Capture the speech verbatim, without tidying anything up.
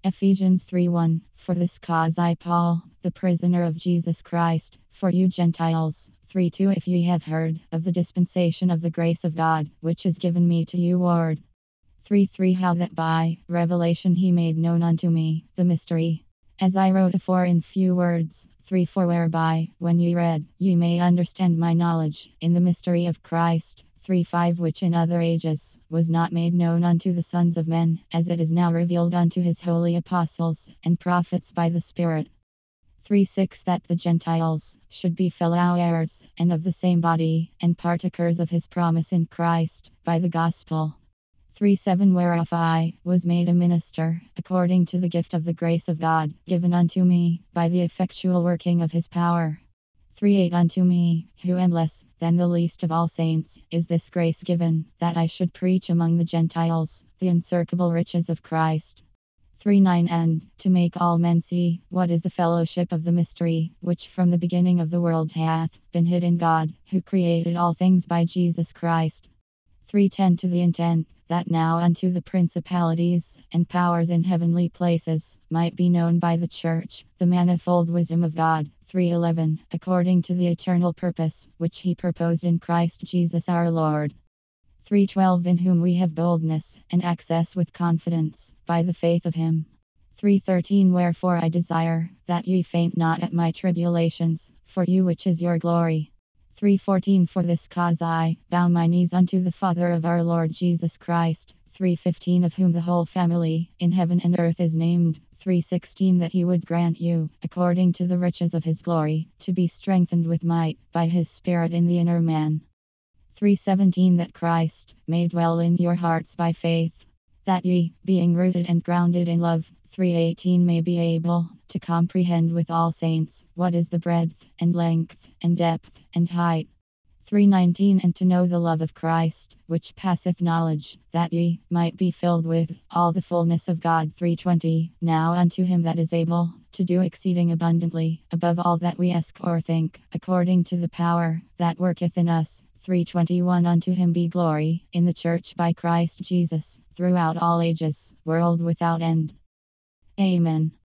Ephesians three one. For this cause I, Paul, the prisoner of Jesus Christ, for you Gentiles. three two. If ye have heard of the dispensation of the grace of God, which is given me to you ward. three three. How that by revelation he made known unto me the mystery, as I wrote afore in few words. three four. Whereby, when ye read, ye may understand my knowledge in the mystery of Christ. three five. Which in other ages was not made known unto the sons of men, as it is now revealed unto his holy apostles and prophets by the Spirit. three six. That the Gentiles should be fellow heirs, and of the same body, and partakers of his promise in Christ, by the gospel. three seven. Whereof I was made a minister, according to the gift of the grace of God, given unto me, by the effectual working of his power. three eight. Unto me, who am less than the least of all saints, is this grace given, that I should preach among the Gentiles the unsearchable riches of Christ. three nine. And to make all men see what is the fellowship of the mystery, which from the beginning of the world hath been hid in God, who created all things by Jesus Christ. three ten. To the intent that now unto the principalities and powers in heavenly places might be known by the church the manifold wisdom of God. three eleven. According to the eternal purpose which he purposed in Christ Jesus our Lord. three twelve. In whom we have boldness and access with confidence by the faith of him. three thirteen. Wherefore I desire that ye faint not at my tribulations, for you which is your glory. three fourteen. For this cause I bow my knees unto the Father of our Lord Jesus Christ. three fifteen. Of whom the whole family in heaven and earth is named. three sixteen. That he would grant you, according to the riches of his glory, to be strengthened with might by his Spirit in the inner man. three seventeen. That Christ may dwell in your hearts by faith, that ye, being rooted and grounded in love. three eighteen. May be able to comprehend with all saints what is the breadth and length and depth and height. three nineteen. And to know the love of Christ, which passeth knowledge, that ye might be filled with all the fullness of God. three twenty. Now unto him that is able to do exceeding abundantly above all that we ask or think, according to the power that worketh in us. three twenty-one. Unto him be glory in the church by Christ Jesus throughout all ages, world without end. Amen.